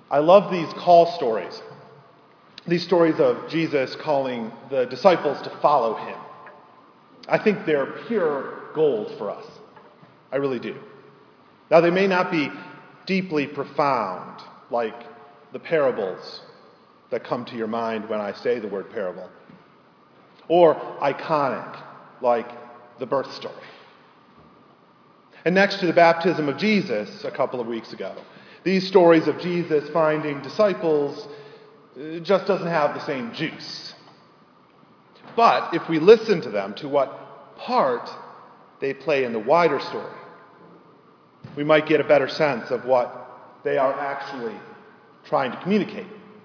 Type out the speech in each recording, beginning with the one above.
I love these call stories. These stories of Jesus calling the disciples to follow him. I think they're pure gold for us. I really do. Now, they may not be deeply profound, like the parables that come to your mind when I say the word parable, or iconic, like the birth story. And next to the baptism of Jesus a couple of weeks ago, these stories of Jesus finding disciples just doesn't have the same juice. But if we listen to them, to what part they play in the wider story, we might get a better sense of what they are actually trying to communicate.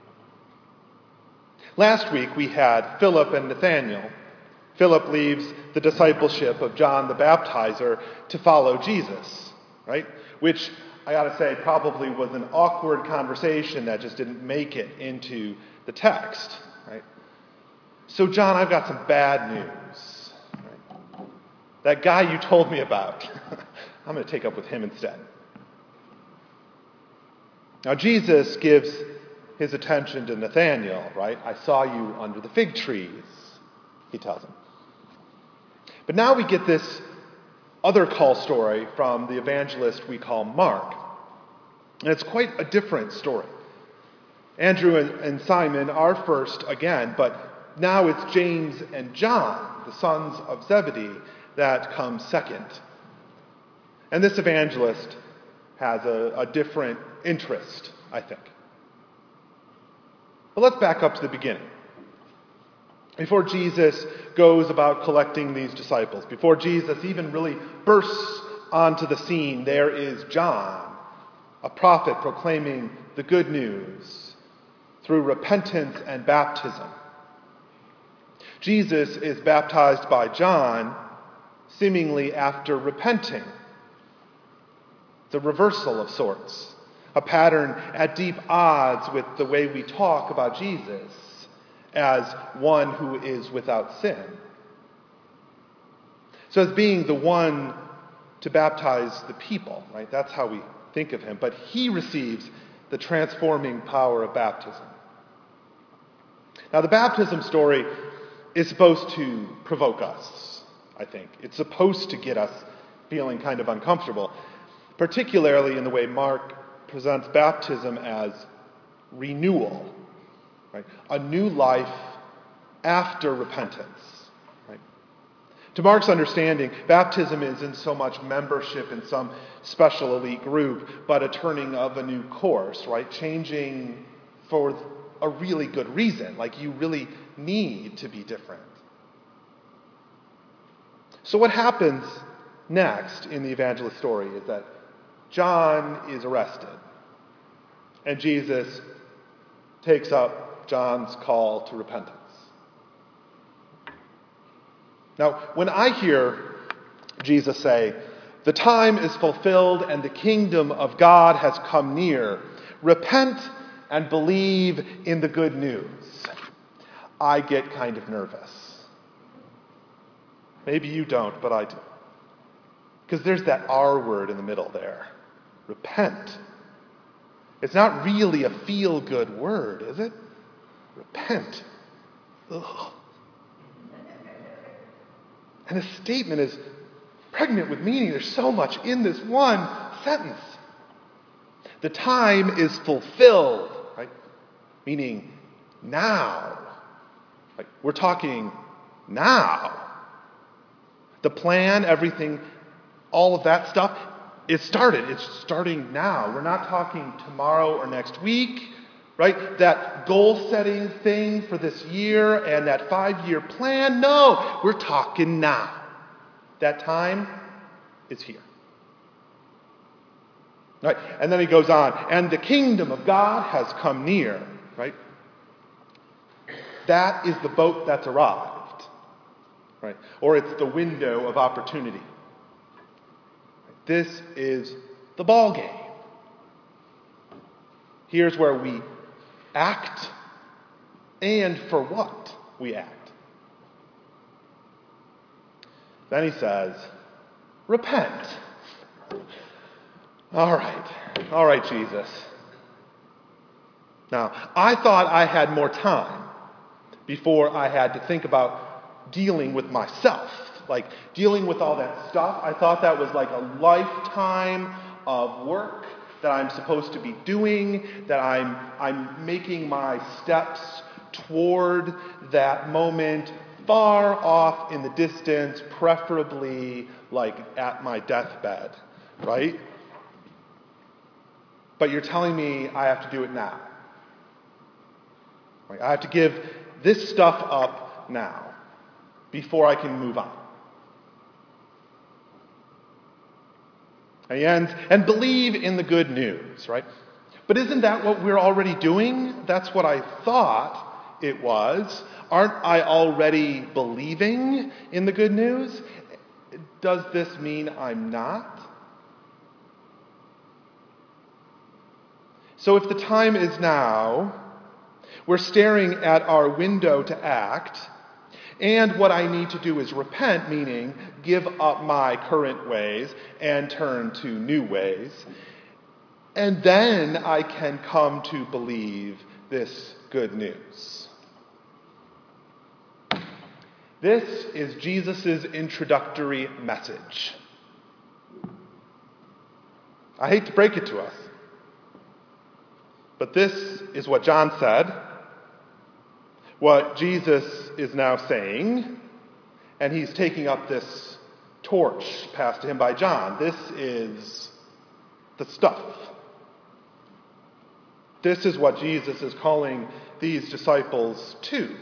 Last week we had Philip and Nathanael. Philip leaves the discipleship of John the Baptizer to follow Jesus, right? Which, I gotta say, probably was an awkward conversation that just didn't make it into the text, right? So, John, I've got some bad news. Right? That guy you told me about, I'm going to take up with him instead. Now, Jesus gives his attention to Nathanael, right? I saw you under the fig trees, he tells him. But now we get this other call story from the evangelist we call Mark. And it's quite a different story. Andrew and Simon are first again, but now it's James and John, the sons of Zebedee, that come second. And this evangelist has a different interest, I think. But let's back up to the beginning. Before Jesus goes about collecting these disciples, before Jesus even really bursts onto the scene, there is John, a prophet proclaiming the good news through repentance and baptism. Jesus is baptized by John seemingly after repenting. It's a reversal of sorts, a pattern at deep odds with the way we talk about Jesus as one who is without sin. So as being the one to baptize the people, right? That's how we think of him. But he receives the transforming power of baptism. Now, the baptism story is supposed to provoke us, I think. It's supposed to get us feeling kind of uncomfortable, particularly in the way Mark presents baptism as renewal, right? A new life after repentance. Right? To Mark's understanding, baptism isn't so much membership in some special elite group, but a turning of a new course, right? Changing for a really good reason, like you really need to be different. So what happens next in the evangelist story is that John is arrested, and Jesus takes up John's call to repentance. Now, when I hear Jesus say, "The time is fulfilled and the kingdom of God has come near. Repent and believe in the good news," I get kind of nervous. Maybe you don't, but I do. Because there's that R word in the middle there. Repent. It's not really a feel-good word, is it? Repent. Ugh. And the statement is pregnant with meaning. There's so much in this one sentence. The time is fulfilled, right? Meaning now. Like, we're talking now. The plan, everything, all of that stuff, it started. It's starting now. We're not talking tomorrow or next week, right? That goal-setting thing for this year and that 5-year plan. No, we're talking now. That time is here. Right? And then he goes on, and the kingdom of God has come near, right? That is the boat that's arrived, right? Or it's the window of opportunity. This is the ball game. Here's where we act and for what we act. Then he says, repent. All right, Jesus. Now, I thought I had more time before I had to think about dealing with myself, like dealing with all that stuff. I thought that was like a lifetime of work that I'm supposed to be doing, that I'm making my steps toward that moment far off in the distance, preferably like at my deathbed, right? But you're telling me I have to do it now. Right? I have to give this stuff up now before I can move on. And he ends, and believe in the good news, right? But isn't that what we're already doing? That's what I thought it was. Aren't I already believing in the good news? Does this mean I'm not? So if the time is now, we're staring at our window to act, and what I need to do is repent, meaning give up my current ways and turn to new ways. And then I can come to believe this good news. This is Jesus' introductory message. I hate to break it to us, but this is what John said, what Jesus is now saying, and he's taking up this torch passed to him by John. This is the stuff. This is what Jesus is calling these disciples to.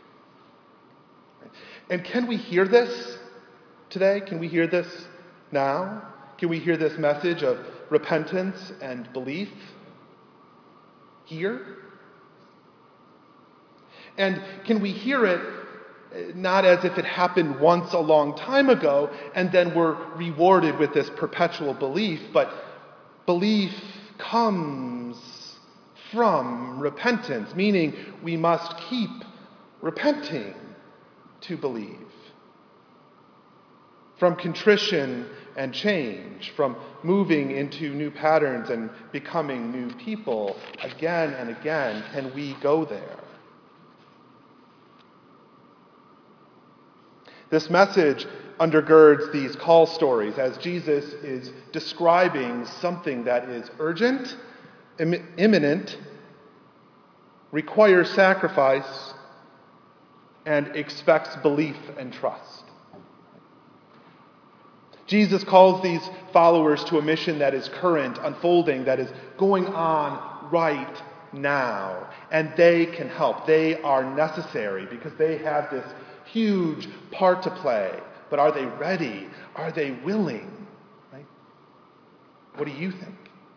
And can we hear this today? Can we hear this now? Can we hear this message of repentance and belief here? And can we hear it not as if it happened once a long time ago and then we're rewarded with this perpetual belief, but belief comes from repentance, meaning we must keep repenting to believe. From contrition and change, from moving into new patterns and becoming new people, again and again, can we go there? This message undergirds these call stories as Jesus is describing something that is urgent, imminent, requires sacrifice, and expects belief and trust. Jesus calls these followers to a mission that is current, unfolding, that is going on right now. And they can help. They are necessary because they have this huge part to play. But are they ready? Are they willing? Right? What do you think?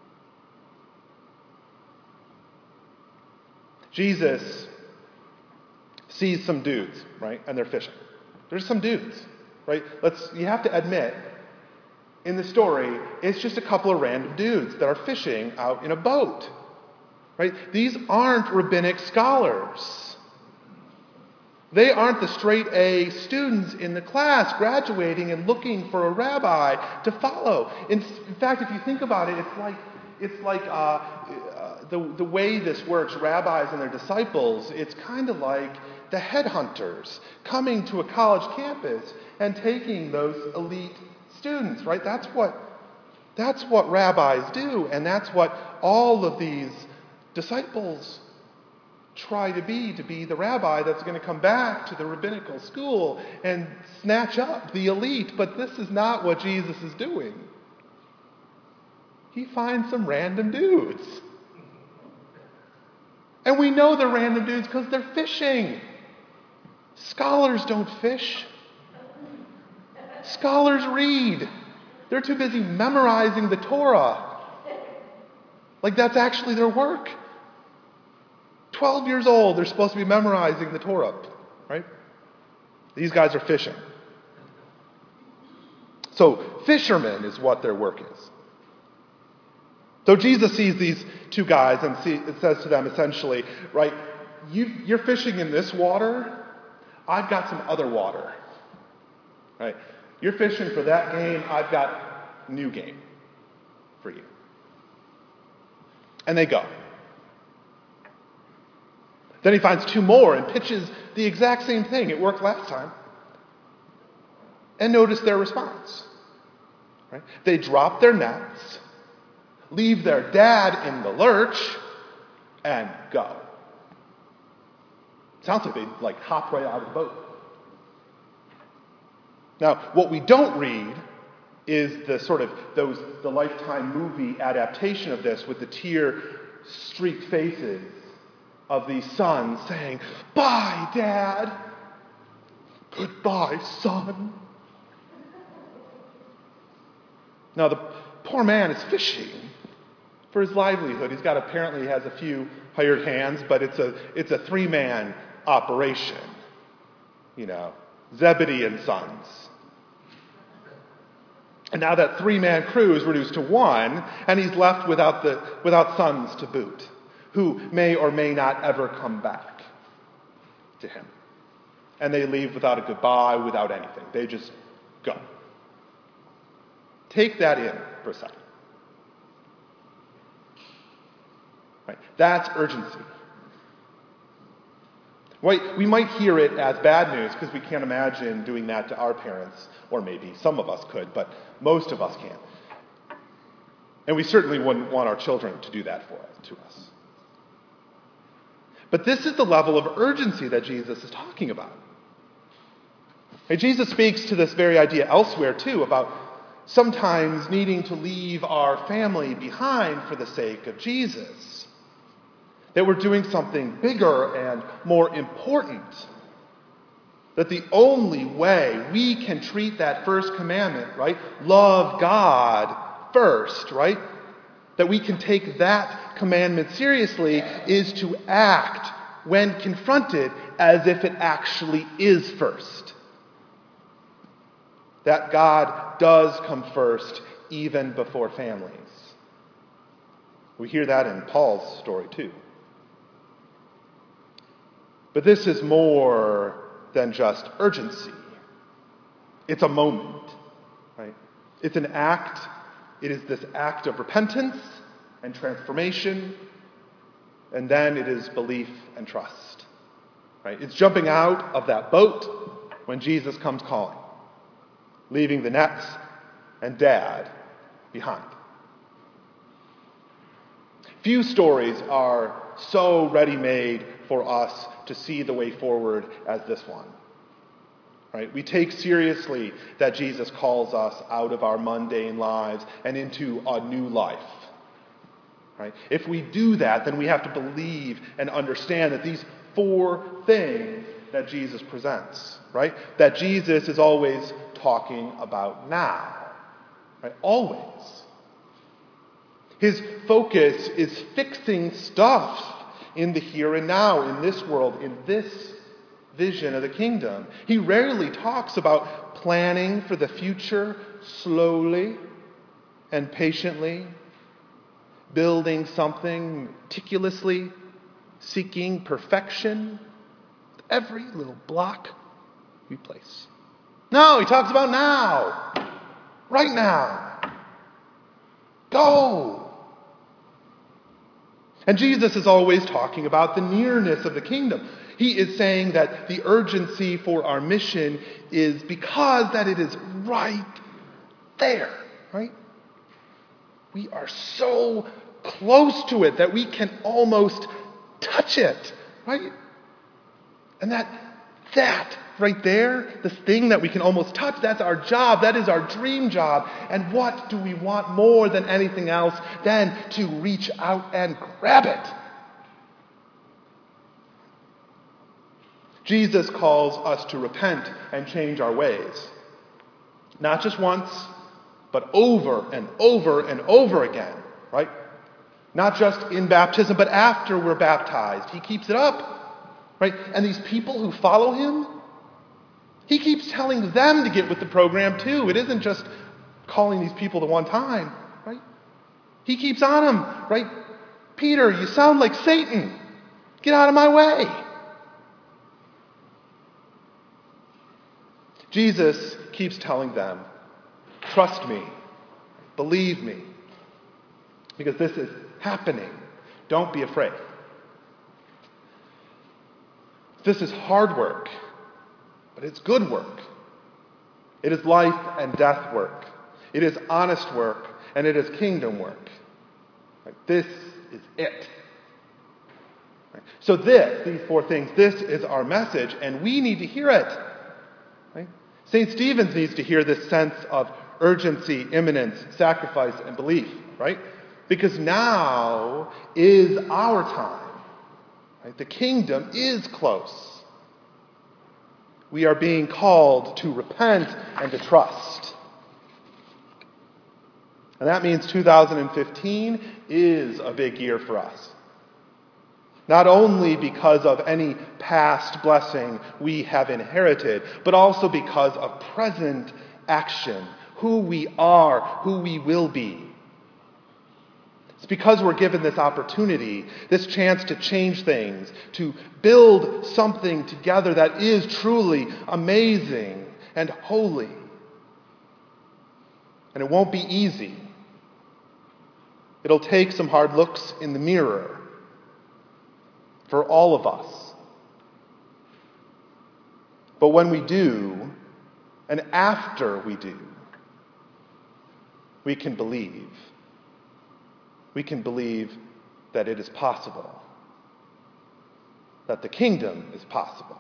Jesus sees some dudes, right? And they're fishing. There's some dudes, right? You have to admit, in the story, it's just a couple of random dudes that are fishing out in a boat, right? These aren't rabbinic scholars. They aren't the straight A students in the class graduating and looking for a rabbi to follow. In fact, if you think about it, it's like the way this works, rabbis and their disciples, it's kind of like the headhunters coming to a college campus and taking those elite students, right? That's what rabbis do, and that's what all of these disciples try to be the rabbi that's going to come back to the rabbinical school and snatch up the elite. But this is not what Jesus is doing. He finds some random dudes. And we know they're random dudes because they're fishing. Scholars don't fish. Scholars read. They're too busy memorizing the Torah. Like that's actually their work. 12 years old, they're supposed to be memorizing the Torah, right? These guys are fishing. So fishermen is what their work is. So Jesus sees these two guys and it says to them essentially, right, you're fishing in this water, I've got some other water. Right? You're fishing for that game, I've got new game for you. And they go. Then he finds 2 more and pitches the exact same thing. It worked last time. And notice their response. Right? They drop their nets, leave their dad in the lurch, and go. Sounds like they hop right out of the boat. Now, what we don't read is the Lifetime movie adaptation of this with the tear-streaked faces of these sons saying, "Bye, Dad. Goodbye, son." Now, the poor man is fishing for his livelihood. Apparently has a few hired hands, but it's a 3-man operation. Zebedee and Sons. And now that 3-man crew is reduced to 1, and he's left without sons to boot, who may or may not ever come back to him. And they leave without a goodbye, without anything. They just go. Take that in for a second. Right? That's urgency. We might hear it as bad news because we can't imagine doing that to our parents, or maybe some of us could, but most of us can't. And we certainly wouldn't want our children to do that to us. But this is the level of urgency that Jesus is talking about. And Jesus speaks to this very idea elsewhere, too, about sometimes needing to leave our family behind for the sake of Jesus. That we're doing something bigger and more important. That the only way we can treat that first commandment, right? Love God first, right? That we can take that commandment seriously is to act when confronted as if it actually is first. That God does come first even before families. We hear that in Paul's story too. But this is more than just urgency. It's a moment, right? It's an act. It is this act of repentance and transformation, and then it is belief and trust, right? It's jumping out of that boat when Jesus comes calling, leaving the nets and Dad behind. Few stories are so ready-made for us to see the way forward as this one. Right? We take seriously that Jesus calls us out of our mundane lives and into a new life. Right? If we do that, then we have to believe and understand that these 4 things that Jesus presents, right? That Jesus is always talking about now. Right? Always. His focus is fixing stuff in the here and now, in this world, in this vision of the kingdom. He rarely talks about planning for the future slowly and patiently, building something meticulously, seeking perfection with every little block we place. No, he talks about now, right now. Go. And Jesus is always talking about the nearness of the kingdom. He is saying that the urgency for our mission is because that it is right there, right? We are so close to it that we can almost touch it, right? And that right there, this thing that we can almost touch, that's our job. That is our dream job. And what do we want more than anything else than to reach out and grab it? Jesus calls us to repent and change our ways. Not just once, but over and over and over again, right? Not just in baptism, but after we're baptized. He keeps it up, right? And these people who follow him, he keeps telling them to get with the program too. It isn't just calling these people the one time, right? He keeps on them, right? Peter, you sound like Satan. Get out of my way. Jesus keeps telling them, trust me, believe me, because this is happening. Don't be afraid. This is hard work, but it's good work. It is life and death work. It is honest work, and it is kingdom work. This is it. So these four things, this is our message, and we need to hear it. Right? St. Stephen's needs to hear this sense of urgency, imminence, sacrifice, and belief, right? Because now is our time. Right? The kingdom is close. We are being called to repent and to trust. And that means 2015 is a big year for us. Not only because of any past blessing we have inherited, but also because of present action, who we are, who we will be. It's because we're given this opportunity, this chance to change things, to build something together that is truly amazing and holy. And it won't be easy. It'll take some hard looks in the mirror for all of us. But when we do, and after we do, we can believe. We can believe that it is possible, that the kingdom is possible.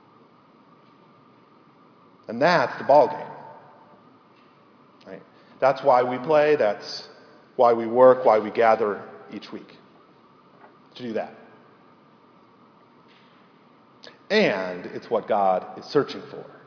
And that's the ballgame. Right? That's why we play, that's why we work, why we gather each week. To do that. And it's what God is searching for.